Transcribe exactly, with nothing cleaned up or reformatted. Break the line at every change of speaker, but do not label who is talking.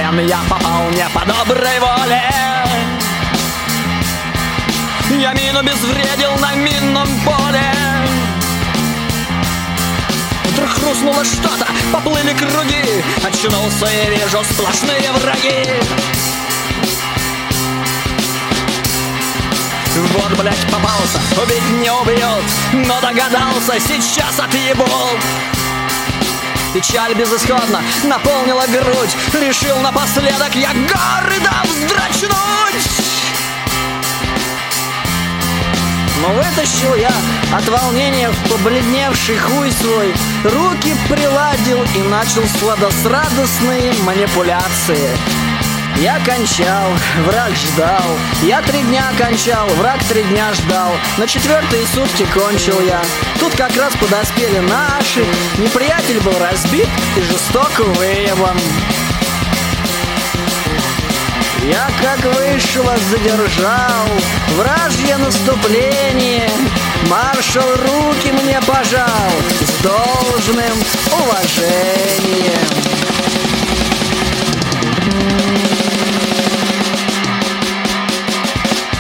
плен я попал не по доброй воле. Я мину безвредил на минном поле. Вдруг хрустнуло что-то, поплыли круги. Очнулся и вижу сплошные враги. Вот, блядь, попался, убить не убьет, но догадался, сейчас отъебу. Печаль безысходно наполнила грудь. Решил напоследок я горы да вздрачнуть. Но вытащил я от волнения в побледневший хуй свой, руки приладил и начал сладосрадостные манипуляции. Я кончал, враг ждал. Я три дня кончал, враг три дня ждал. На четвертые сутки кончил я. Тут как раз подоспели наши. Неприятель был разбит и жестоко выебан. Я как вышло задержал вражье наступление. Маршал руки мне пожал с должным уважением.